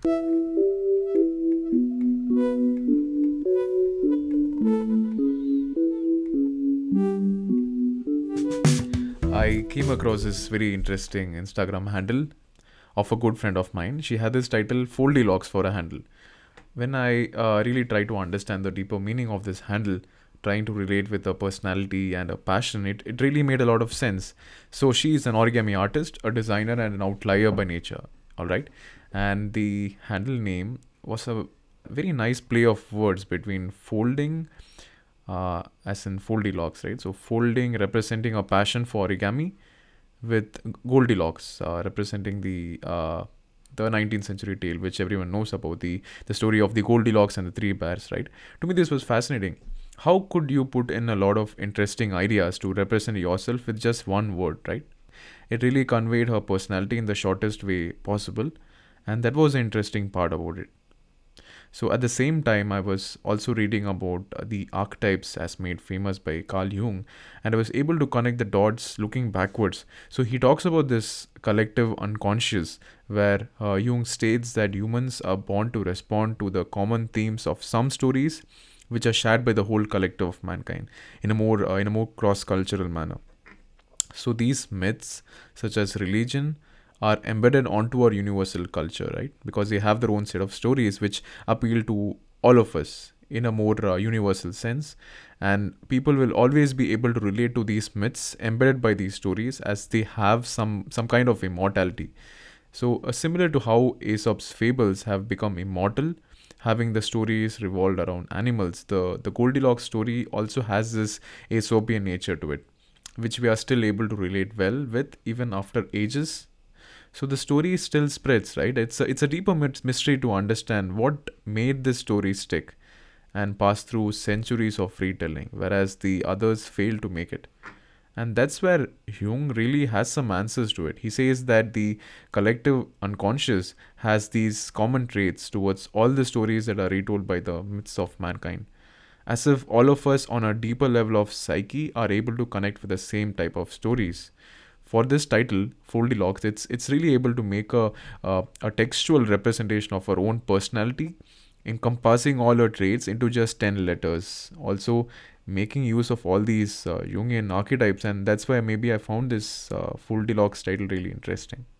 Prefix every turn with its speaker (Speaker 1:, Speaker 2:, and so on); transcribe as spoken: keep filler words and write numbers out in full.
Speaker 1: I came across this very interesting Instagram handle of a good friend of mine. She had this title Foldy Locks for a handle. When I uh, really tried to understand the deeper meaning of this handle, trying to relate with a personality and a passion, it, it really made a lot of sense. So she is an origami artist, a designer, and an outlier by nature. All right. And the handle name was a very nice play of words between folding, uh, as in Goldilocks, right? So folding representing a passion for origami, with Goldilocks uh, representing the uh, the nineteenth century tale, which everyone knows about, the the story of the Goldilocks and the three bears, right? To me, this was fascinating. How could you put in a lot of interesting ideas to represent yourself with just one word, right? It really conveyed her personality in the shortest way possible, and that was the interesting part about it. So at the same time, I was also reading about uh, the archetypes as made famous by Carl Jung, and I was able to connect the dots looking backwards. So he talks about this collective unconscious, where uh, Jung states that humans are born to respond to the common themes of some stories, which are shared by the whole collective of mankind in a more uh, in a more cross-cultural manner. So these myths, such as religion, are embedded onto our universal culture, right? Because they have their own set of stories which appeal to all of us in a more uh, universal sense. And people will always be able to relate to these myths embedded by these stories, as they have some some kind of immortality. So uh, similar to how Aesop's fables have become immortal, having the stories revolved around animals, the the Goldilocks story also has this Aesopian nature to it, which we are still able to relate well with even after ages. So the story still spreads, right? It's a, it's a deeper mystery to understand what made this story stick and pass through centuries of retelling, whereas the others failed to make it. And that's where Jung really has some answers to it. He says that the collective unconscious has these common traits towards all the stories that are retold by the myths of mankind, as if all of us on a deeper level of psyche are able to connect with the same type of stories. For this title, Goldilocks, it's it's really able to make a a, a textual representation of our own personality, encompassing all our traits into just ten letters. Also, making use of all these uh, Jungian archetypes, and that's why maybe I found this uh, Goldilocks title really interesting.